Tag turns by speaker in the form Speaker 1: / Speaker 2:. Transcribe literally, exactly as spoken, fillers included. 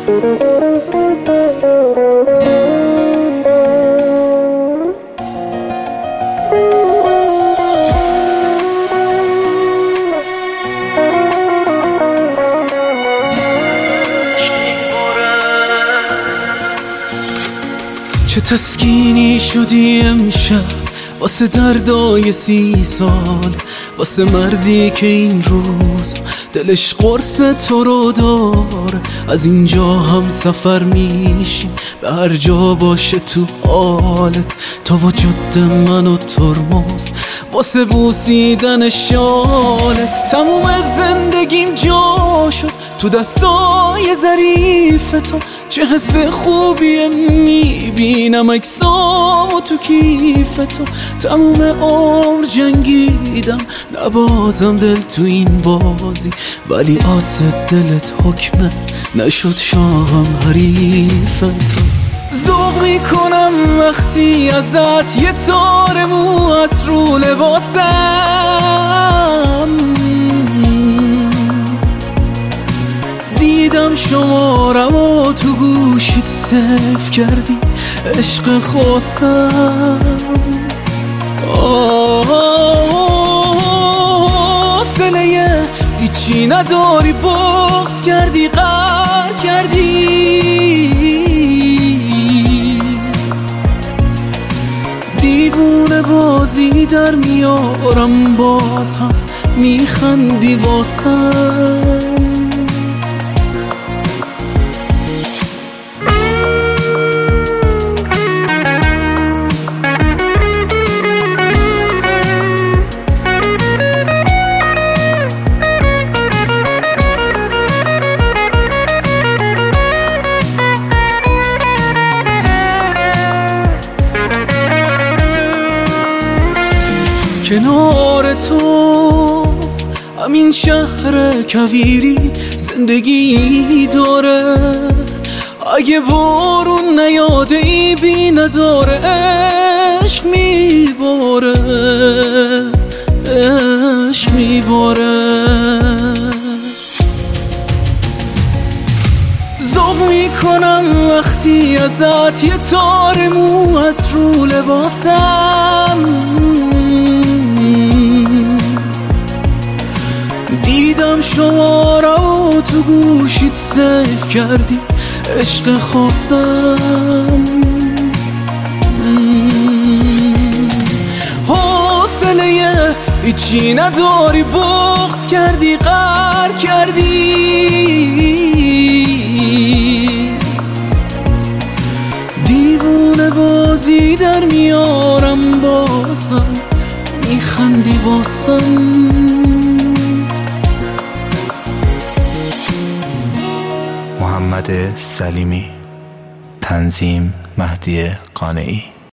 Speaker 1: چه تسکینی شدی امشب واسه دردای سی سال، واسه مردی که این روز دلش قرص تو رو داره. از اینجا هم سفر میشیم به هر جا باشه تو حالت، تا وجود منو ترمز واسه بوسیدن شالت. تموم زندگیم جا شد تو دستای ظریف تو، چه حس خوبیه میبینم اکسامو تو کیف تو. تموم عمر جنگیدم نبازم دل تو این بازی، ولی آس دلت حکمه نشد شاهم حریف تو. ذوق میکنم وقتی ازت یه تار مو از رو لباسم، دیدم شمارم و تو گوشیت سیف کردی عشق خواستم. حوصله هیچی نداری، بغض کردی قهر کردی، دیوونه بازی در میارم باز هم میخندی واسم. کنار تو همین شهر کویری زندگی داره، اگه بارون نیاده ای بی نداره عشق میباره، عشق میباره. ذوق میکنم وقتی ازت یه تار مو از رو لباسم، دیدم شماره و تو گوشیت سیف کردی عشق خواستم. حوصله هیچی نداری، بغض کردی قهر کردی، دیوونه بازی در میارم باز هم میخندی واسم.
Speaker 2: محمد سلیمی، تنظیم مهدی قانعی.